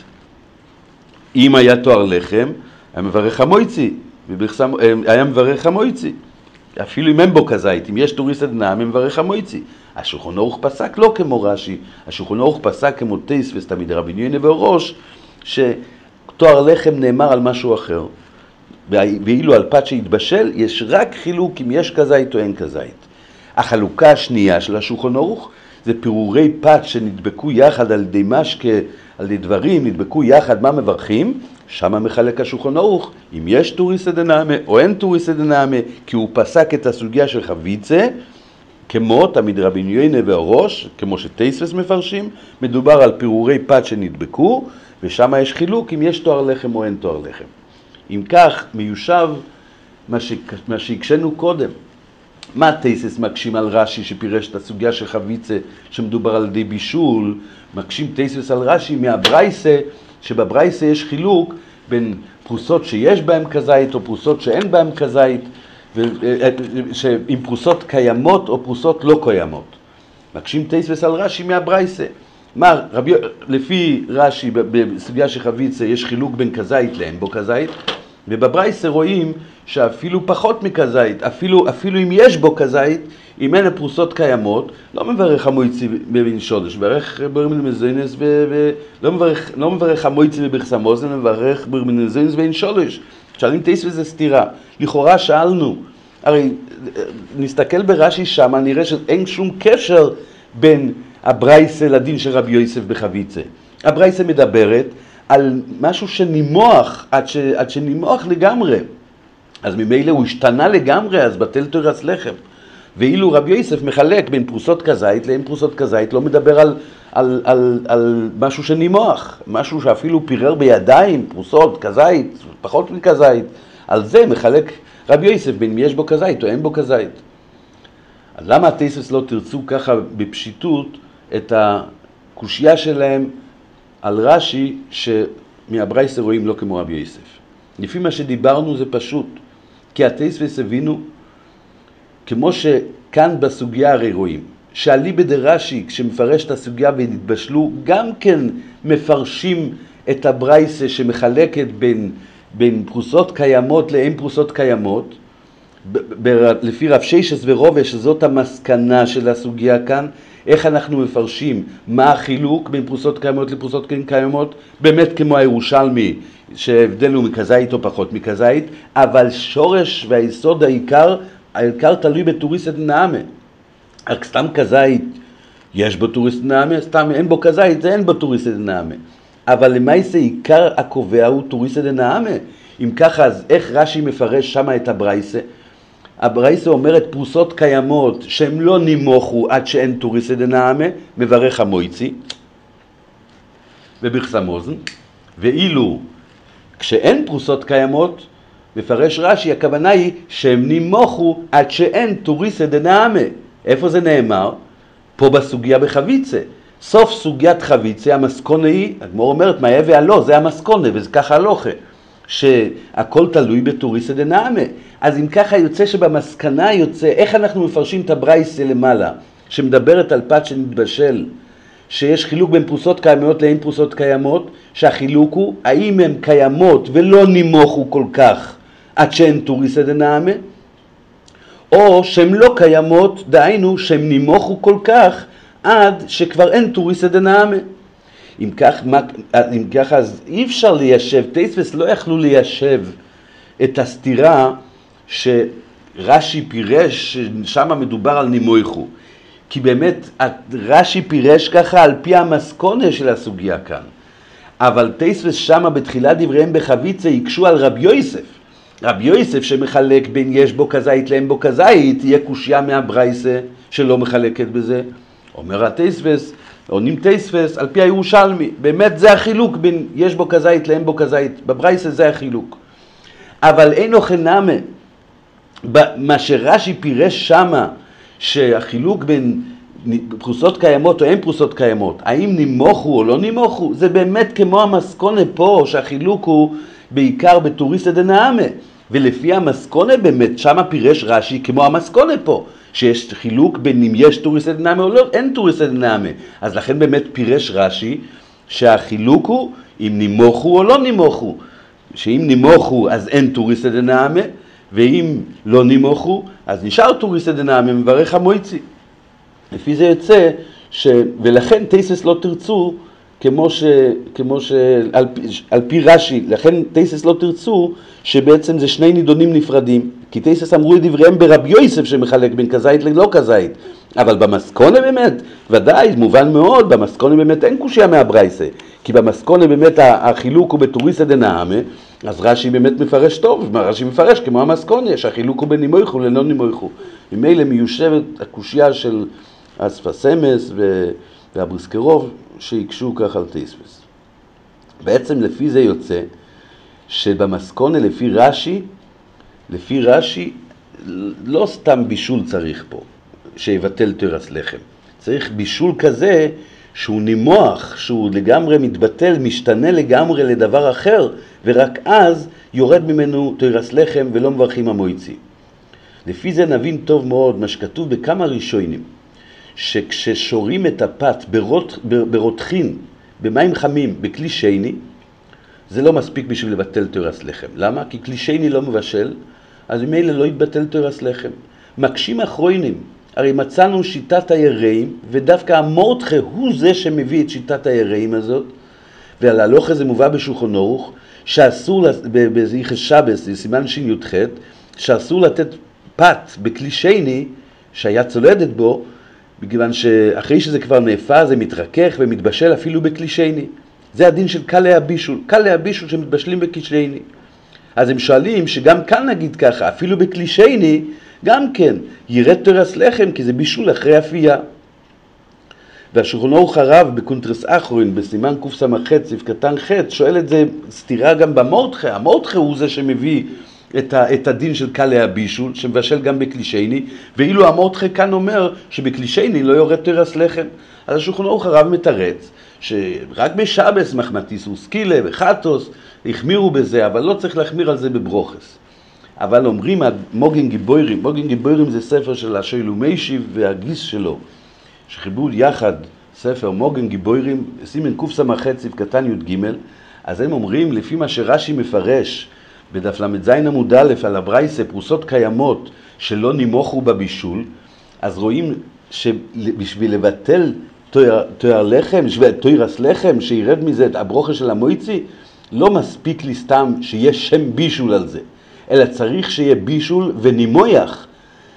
אם היה תואר לחם, היה מברך המויצי. היה מברך המויצי, אפילו אם אין בו כזית, אם יש תוריסא דנעמי, מברך המויצי. השולחן ערוך פסק לא כמו רש"י, השולחן ערוך פסק כמו תוספות תלמיד רבי יונה ואורוש, שתואר לחם נאמר על משהו אחר, ואילו על פת שהתבשל יש רק חילוק אם יש כזית או אין כזית. החלוקה השנייה של השולחן ערוך זה פירורי פת שנדבקו יחד על ידי משקה, על ידי דברים, נדבקו יחד מה מברכים, שם מחלק השולחן ערוך, אם יש תוריסא דנעמי או אין תוריסא דנעמי, כי הוא פסק את הסוגיה של חביצה, כמו תלמיד רבי יונה ואורוש, כמו שתוספות מפרשים, מדובר על פירורי פת שנדבקו, ושם יש חילוק אם יש תואר לחם או אין תואר לחם. אם כך, מיושב מה שהקשנו קודם. מה תוספות מקשים על רש"י שפירש את הסוגיה של חביצה, שמדובר על ידי בישול, מקשים תוספות על רש"י מהברייסה, שבברייסה יש חילוק בין פרוסות שיש בהם כזית או פרוסות שאין בהם כזית, עם פרוסות קיימות או פרוסות לא קיימות. מקשים תוספות על רש"י מהברייסה. לפי רש"י בסוגיה של חביצה יש חילוק בין כזית לאין בו כזית, ובברייסה רואים שאפילו פחות מכזית, אפילו אם יש בו כזית, אם אין הפרוסות קיימות, לא מברך המויצי במעין שולש, מברך בורא מיני מזוינוס לא מברך המויצי בברכס המוזן, מברך בורא מיני מזוינוס במעין שולש. שואלים תוספות זה סתירה. לכאורה שאלנו, הרי נסתכל ברש"י שם, נראה שאין שום קשר בין הברייסה לדין של רבי יוסף בחביצה. הברייסה מדברת על משהו שנימוח, עד שנימוח לגמרי. אז ממילא הוא השתנה לגמרי, אז בטל תורס לחם. ואילו רבי יוסף מחלק בין פרוסות כזית לאין פרוסות כזית, לא מדבר על משהו שנימוח, משהו שאפילו פירר בידיים, פרוסות, כזית, פחות מכזית. על זה מחלק רבי יוסף בין אם יש בו כזית או אין בו כזית. אז למה התוספות לא תרצו ככה בפשיטות את הקושיה שלהם על רש"י שמהברייסה רואים לא כמו רבי יוסף? לפי מה שדיברנו זה פשוט, כי התוספות הבינו, כמו שכאן בסוגיה הרי רואים, שאליבא דרש"י כשמפרש את הסוגיה ונתבשלו, גם כן מפרשים את הברייסה שמחלקת בין פרוסות קיימות לאין פרוסות קיימות, לפי רב ששת ורובש, שזאת המסקנה של הסוגיה כאן, איך אנחנו מפרשים, מה החילוק בין פרוסות קיימות לפרוסות קיימות, באמת כמו הירושלמי, שההבדל הוא מכזית או פחות מכזית, אבל שורש והיסוד העיקר תלוי בתוריסא דנעמי. רק סתם כזית יש בו תוריסא דנעמי, סתם אין בו כזית, זה אין בו תוריסא דנעמי. אבל למעשה עיקר הקובע הוא תוריסא דנעמי. אם ככה, אז איך רש"י מפרש שמה את הברייסה? הברייסה אומרת פרוסות קיימות שהם לא נימוכו עד שאין תוריסא דנעמי, מברך המויצי וברכסה מוזן, ואילו כשאין פרוסות קיימות, מפרש רש"י, הכוונה היא שהם נימוכו עד שאין תוריסא דנעמי. איפה זה נאמר? פה בסוגיה בחביצה. סוף סוגיית חביצה, המסקונה היא, הגמור אומרת, מה יהיה והלא, זה המסקונה, וזה ככה הלוכה, שהכל תלוי בתוריסא דנעמי. אז אם ככה יוצא שבמסקנה יוצא, איך אנחנו מפרשים את הברייסה למעלה, שמדברת על פת שנתבשל, שיש חילוק בין פרוסות קיימות לאין פרוסות קיימות, שהחילוק הוא, האם הן קיימות ולא נימוכו כל כך עד שהן תוריסא דנעמי, או שהן לא קיימות, דהיינו שהן נימוכו כל כך עד שכבר אין תוריסא דנעמי. אם כך, אז אי אפשר ליישב, תוספות לא יכלו ליישב את הסתירה שרש"י פירש, ששם מדובר על נימוכו. כי באמת רש"י פירש ככה על פי המסקונה של הסוגיה כאן. אבל תוספות שמה בתחילת דבריהם בחביצה יקשו על רבי יוסף. רבי יוסף שמחלק בין יש בו כזית לאין בו כזית, תהיה קושיה מהברייסה שלא מחלקת בזה. אומר התוספות, עונים תוספות על פי הירושלמי. באמת זה החילוק בין יש בו כזית לאין בו כזית. בברייסה זה החילוק. אבל אין אוכנמה. מה שרש"י פירש שמה, שהחילוק בין פרוסות קיימות או אין פרוסות קיימות, האם נימוכו או לא נימוכו, זה באמת כמו המסקונה פה, שהחילוק הוא בעיקר בתוריסא דנעמי. ולפי המסקונה באמת, שמה פירש רש"י כמו המסקונה פה, שיש חילוק בין אם יש תוריסא דנעמי או לא, אין תוריסא דנעמי. אז לכן באמת פירש רש"י שהחילוק הוא אם נימוכו או לא נימוכו. שאם נימוכו אז אין תוריסא דנעמי, ואם לא נימוכו אז נשאר תוריסא דנעמי, מברך המויצי. לפי זה יוצא ולכן תוספות לא תרצו על פי רש"י, לכן תוספות לא תרצו שבעצם זה שני נידונים נפרדים, כי תוספות אמרו את דבריהם ברבי יוסף שמחלק בין כזית ללא כזית, אבל במסקונה באמת, ודאי, מובן מאוד, במסקונה באמת אין קושיה מהברייסה, כי במסקונה באמת החילוק הוא בתוריסא דנעמי, אז רש"י באמת מפרש טוב, רש"י מפרש כמו המסקונה, שהחילוק הוא בנימוכו ללא נימוכו. ממילא מיושבת הקושיה של אספס אמס והבריסקרוב שיקשו כך על תוספות. בעצם לפי זה יוצא שבמסקונה לפי רש"י לא סתם בישול צריך פה, שיבטל תרס לחם. צריך בישול כזה שהוא נימוח, שהוא לגמרי מתבטל, משתנה לגמרי לדבר אחר, ורק אז יורד ממנו תרס לחם ולא מברכים המויצי. לפי זה נבין טוב מאוד מה שכתוב בכמה ראשונים, שכששורים את הפת ברותחין, במים חמים, בכלי שני, זה לא מספיק בשביל לבטל תרס לחם. למה? כי כלי שני לא מבשל, אז ממילא לא יתבטל תרס לחם. מקשים אחרונים, הרי מצאנו שיטת היראים, ודווקא המורדכה הוא זה שמביא את שיטת היראים הזאת, ועל ההלכה זה מובא בשולחן ערוך, שאסור, בזיכס שבס, סימן שי"ח, שאסור לתת פת בכלי שני, שהיה צולדת בו, בגלל שאחרי שזה כבר נאפה, זה מתרכך ומתבשל אפילו בכלי שני. זה הדין של קלי הבישול, קלי הבישול שמתבשלים בכלי שני. אז הם שואלים שגם כאן נגיד ככה, אפילו בכלי שני, גם כן, ירד תרס לחם, כי זה בישול אחרי אפייה. והשולחן ערוך הרב בקונטרס אחרון, בסימן קס"ח, סעיף קטן ח', שואל את זה סתירה גם במורדכה. המורדכה הוא זה שמביא את הדין של קלי הבישול, שמבשל גם בכלי שני, ואילו המורדכה כאן אומר שבכלי שני לא יורד תרס לחם. אז השולחן ערוך הרב מתרץ, שרק בשבס מחמתיס וסקילה וחטוס החמירו בזה, אבל לא צריך להחמיר על זה בברוכס. אבל אומרים מוגן גיבוירים, מוגן גיבוירים זה ספר של השואל ומיישיב והגיס שלו, שחיברו יחד ספר מוגן גיבוירים, סימן קס"ח סעיף קטן י"ג, אז הם אומרים לפי מה שרש"י מפרש בדף ל"ז עמוד א' על הברייסה פרוסות קיימות שלא נימוכו בבישול, אז רואים שבשביל לבטל תואר לחם, תוירס לחם, שירד מזה את הברוכה של המויצי, לא מספיק לי סתם שיש שם בישול על זה, אלא צריך שיהיה בישול ונימויח,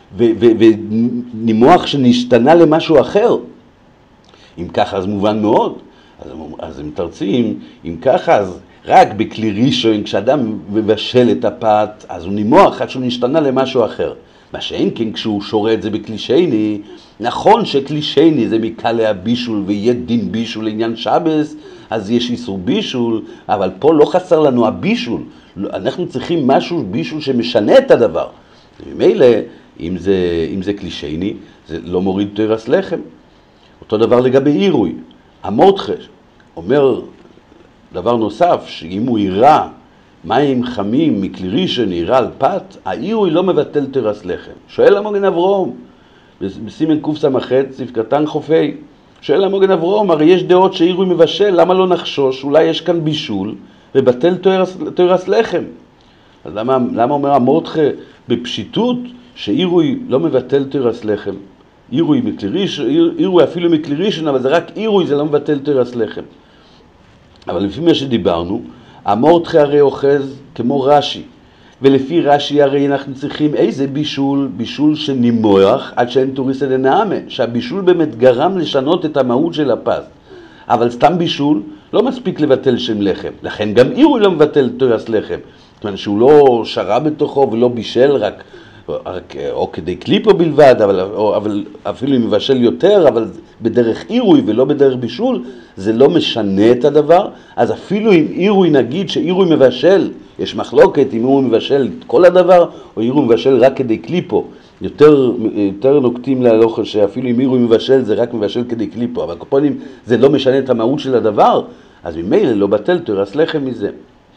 ונימוח שנשתנה למשהו אחר. אם ככה אז מובן מאוד, אז הם תרצים, אם ככה אז רק בכלי ראשון, כשאדם מבשל את הפת, אז הוא נימוח עד שהוא נשתנה למשהו אחר. מה שאין כן כשהוא שורה את זה בכלי שני, נכון שכלי שני זה מקל הבישול ויהיה דין בישול לעניין שבס, אז יש איסור בישול, אבל פה לא חסר לנו הבישול. אנחנו צריכים משהו, בישול שמשנה את הדבר. וממילא, אם זה כלי שני, זה לא מוריד תוירס לחם. אותו דבר לגבי עירוי. המורדכש אומר דבר נוסף, שאם הוא יראה מים חמים מכלי ראשון יראה על פת, העירוי לא מבטל תוירס לחם. שואל המוגן אברהם, בסימן קס"ח, סעיף קטן חופי, שואל המוגן אברהם, הרי יש דעות שעירוי מבשל, למה לא נחשוש? אולי יש כאן בישול ובטל תוירס לחם. אז למה אומר המורדכש בפשיטות שעירוי לא מבטל תוירס לחם? עירוי אפילו מכלי ראשון, אבל זה רק עירוי, זה לא מבטל תוירס לחם. אבל לפי מה שדיברנו, המורדכש הרי אוחז כמו רש"י, ולפי רש"י הרי אנחנו צריכים איזה בישול? בישול שנימוח עד שאין תוריסא דנעמי, שהבישול באמת גרם לשנות את המהות של הפת. אבל סתם בישול לא מספיק לבטל שם לחם, לכן גם עירוי לא מבטל תוירס לחם. זאת אומרת שהוא לא שרה בתוכו ולא בישל רק או כדי קליפו בלבד, אבל אפילו אם מבשל יותר, אבל בדרך עירוי ולא בדרך בישול, זה לא משנה את הדבר. אז אפילו אם עירוי נגיד שעירוי מבשל, יש מחלוקת אם עירוי מבשל את כל הדבר, או עירוי מבשל רק כדי קליפו. יותר נוקטים להלוך שאפילו אם עירוי מבשל זה רק מבשל כדי קליפו, אבל קופונים זה לא משנה את המהות של הדבר, אז ממילא לא בטל תוירס לחם מזה.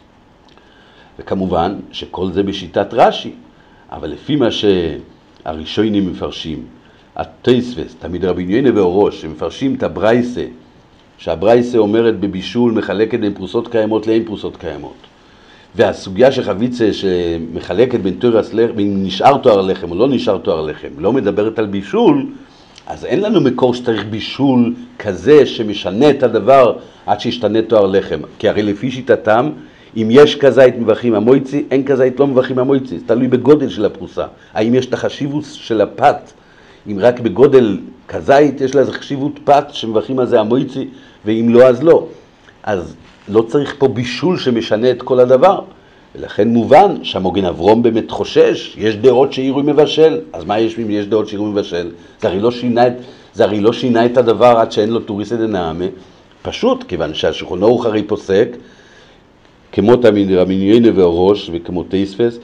וכמובן שכל זה בשיטת רש"י. אבל לפי מה שהראשונים מפרשים, התוספות, תמיד רבי יונה ואורוש, שמפרשים את הברייסה, שהברייסה אומרת בבישול מחלקת בין פרוסות קיימות לאין פרוסות קיימות. והסוגיה של חביצה שמחלקת בין תוירס לחם, בין נשאר תואר לחם או לא נשאר תואר לחם, לא מדברת על בישול, אז אין לנו מקור שצריך בישול כזה שמשנה את הדבר עד שישתנה תואר לחם. כי הרי לפי שיטתם, אם יש כזית מברכים המויצי, אין כזית לא מברכים המויצי. זה תלוי בגודל של הפרוסה. האם יש את החשיבות של הפת? אם רק בגודל כזית יש לה איזו חשיבות פת שמברכים על זה המויצי, ואם לא אז לא. אז לא צריך פה בישול שמשנה את כל הדבר. ולכן מובן שהמוגן אברהם באמת חושש, יש דעות שעירוי מבשל. אז מה יש אם יש דעות שעירוי מבשל? זה הרי לא שינה את הדבר עד שאין לו תוריסא דנעמי. פשוט, כיוון שהשולחן ערוך הרי פוסק, כמו תמיד רבי יונה ואורוש וכמו תוספות,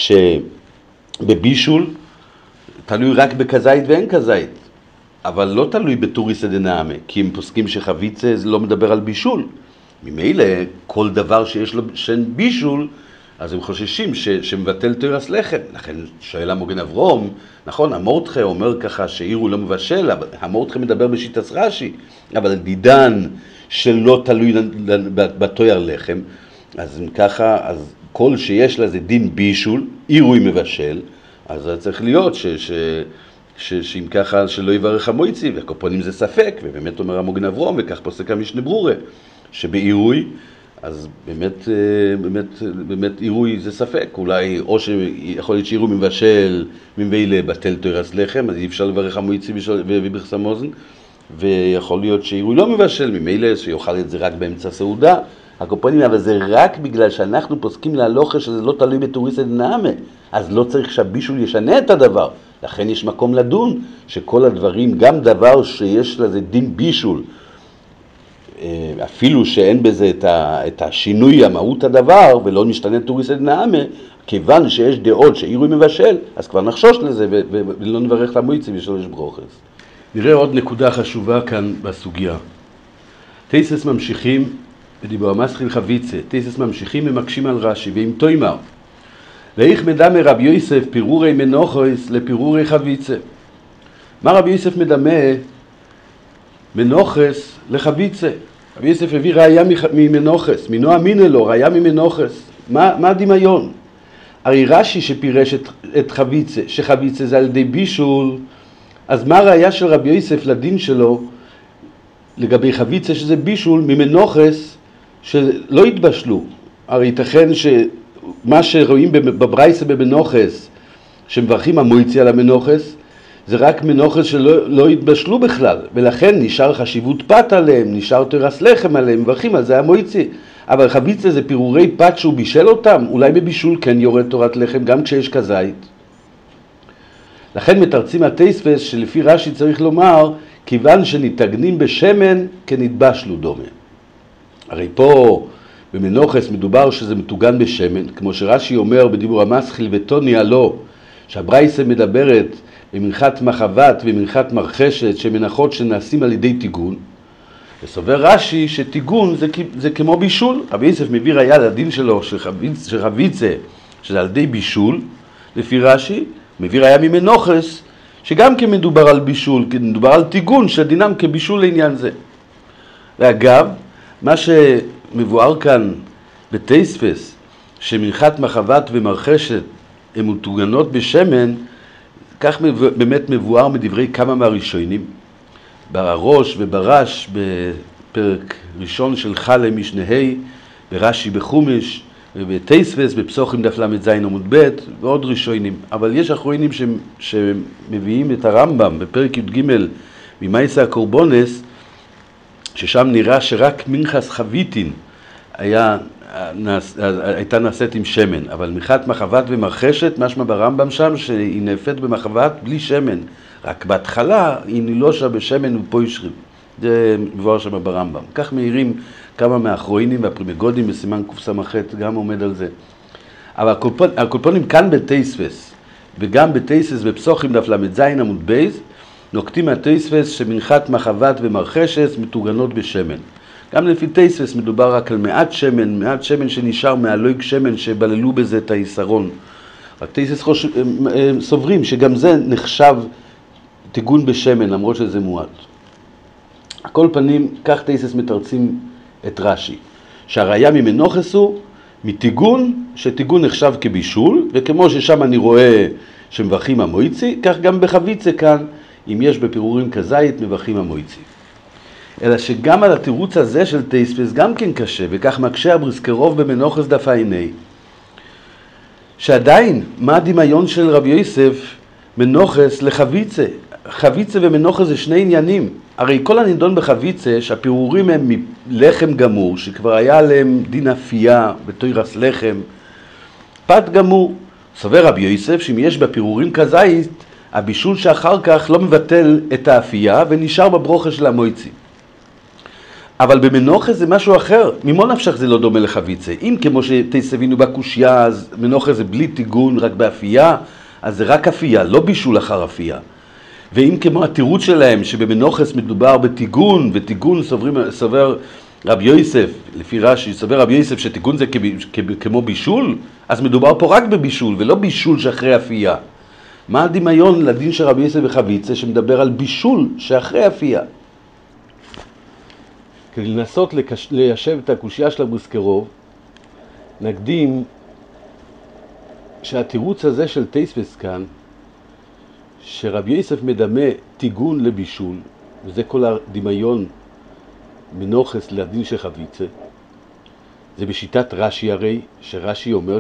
שבבישול תלוי רק בכזית ואין כזית, אבל לא תלוי בתוריסא דנעמי, כי הם פוסקים שחביצה זה לא מדבר על בישול. ממילא כל דבר שיש לו שם בישול, אז הם חוששים שמבטל תוירס לחם. לכן שואל המוגן אברהם, נכון, המורדכש אומר ככה שעירוי לא מבשל, המורדכש מדבר בשיטת רש"י, אבל דידן שלא תלוי בתואר לחם, אז אם ככה, אז כל שיש לה זה דין בישול, עירוי מבשל, אז זה צריך להיות שאם ככה שלא יברך המויצי, והקופונים זה ספק, ובאמת אומר המוגן אברהם, וכך פוסק המשנה ברורה, שבעירוי, אז באמת עירוי זה ספק, אולי או שיכול להיות שעירוי מבשל ממילא בטל תוירס לחם, אז אי אפשר לברך המויצי וברכס המאזן, ויכול להיות שעירוי לא מבשל ממילא, שיוכל את זה רק באמצע סעודה, הקופונים, אבל זה רק בגלל שאנחנו פוסקים להלוכה שזה לא תלוי בתוריסא דנעמי, אז לא צריך שהבישול ישנה את הדבר. לכן יש מקום לדון שכל הדברים, גם דבר שיש לזה דין בישול, אפילו שאין בזה את השינוי המהות הדבר ולא משתנה תוריסא דנעמי, כיוון שיש דעות שעירוי מבשל, אז כבר נחשוש לזה ולא נברך למויצי ושלוש ברוכס. נראה עוד נקודה חשובה כאן בסוגיה. תוספות ממשיכים בדיבור המסחיל חביצה, תוספות ממשיכים ומקשים על רש"י, ואם תאמר, ואיך מדמה רבי יוסף פירורי מנוחס לפירורי חביצה. מה רבי יוסף מדמה מנוחס לחביצה? רבי יוסף הביא ראיה ממנוחס, מינו אמינא לו, ראיה ממנוחס. מה הדמיון? הרי רש"י שפירש את חביצה, שחביצה זה על ידי בישול, אז מה הראיה של רבי יוסף לדין שלו לגבי חביצה שזה בישול ממנוחס שלא התבשלו? הרי ייתכן שמה שרואים בברייסה במנוחס, שמברכים המויצי על המנוחס, זה רק מנוחס שלא התבשלו בכלל, ולכן נשאר חשיבות פת עליהם, נשאר תרס לחם עליהם, מברכים על זה המויצי. אבל חביצה זה פירורי פת שהוא בישל אותם, אולי בבישול כן יורד תורת לחם גם כשיש כזית. לכן מתרצים התייספס שלפי רש"י צריך לומר, כיוון שנתגנים בשמן כנתבשלו דומה. הרי פה במנוחס מדובר שזה מתוגן בשמן, כמו שרש"י אומר בדיבור המסחיל וטוני הלא, שהברייסה מדברת במנחת מחבת ומנחת מרחשת שמנחות שנעשים על ידי תיגון, וסובר רש"י שתיגון זה כמו בישול. רבי יוסף מביא ראיה לדין שלו שחביצה שזה על ידי בישול, לפי רש"י מביא ראיה ממנוחס שגם כן מדובר על בישול, מדובר על תיגון שדינם כבישול לעניין זה. ואגב, מה שמבואר כאן בתייספס, שמנחת מחבת ומרחשת הן מתוגנות בשמן, כך באמת מבואר מדברי כמה מהראשונים, בראש וברש בפרק ראשון של חלה משנהי, ברש"י בחומש, ובתייספס בפסוחים דף ל"ז עמוד ב' ועוד ראשונים. אבל יש אחרונים שמביאים את הרמב"ם בפרק י"ג ממייסה הקורבונס, ששם נראה שרק מנחס חביתין הייתה נעשית עם שמן, אבל מנחת מחבת ומרחשת, משמע ברמב"ם שם שהיא נאפת במחבת בלי שמן, רק בהתחלה היא נילושה בשמן ופוישרים. זה מבואר שם ברמב"ם. כך מהירים כמה מהאחרונים והפרימגודים בסימן קס"ח גם עומד על זה. אבל הקולפונים כאן בתייספס וגם בתייספס בפסוחים דף ל"ז עמוד בייז נוקטים מהתייספס שמנחת מחבת ומרחשת מתוגנות בשמן. גם לפי תייספס מדובר רק על מעט שמן שנשאר מהלויג שמן שבללו בזה את היסרון. התייספס סוברים שגם זה נחשב תיגון בשמן למרות שזה מועט. על כל פנים, כך תייספס מתרצים את רש"י, שהראיה ממנוחס הוא מתיגון, שתיגון נחשב כבישול, וכמו ששם אני רואה שמברכים המויצי, כך גם בחביצה כאן, אם יש בפירורים כזית, מברכים המויצי. אלא שגם על התירוץ הזה של תייספס גם כן קשה, וכך מקשה הבריסקרוב במנוחס דף ע"ה, שעדיין, מה הדמיון של רבי יוסף מנוחס לחביצה? חביצה ומנוחס זה שני עניינים. הרי כל הנידון בחביצה שהפירורים הם מלחם גמור, שכבר היה עליהם דין אפייה בתוירס לחם, פת גמור. סובר רבי יוסף שאם יש בפירורים כזית, הבישול שאחר כך לא מבטל את האפייה ונשאר בברוכה של המויצי. אבל במנוחס זה משהו אחר. ממה נפשך זה לא דומה לחביצה? אם כמו שתסבינו בקושיה, אז מנוחס זה בלי תיגון, רק באפייה, אז זה רק אפייה, לא בישול אחר אפייה. ואם כמו התירוץ שלהם שבמנוחס מדובר בתיגון, ותיגון סובר רבי יוסף, לפי רש"י, סובר רבי יוסף שתיגון זה כמו בישול, אז מדובר פה רק בבישול ולא בישול שאחרי אפייה. מה הדמיון לדין של רבי יוסף בחביצה שמדבר על בישול שאחרי אפייה? כדי לנסות ליישב את הקושיה של הבריסקרוב, נקדים שהתירוץ הזה של תייספס כאן, שרבי יוסף מדמה תיגון לבישול, וזה כל הדמיון מנוחס לדין של חביצה, זה בשיטת רש"י הרי, שרש"י אומר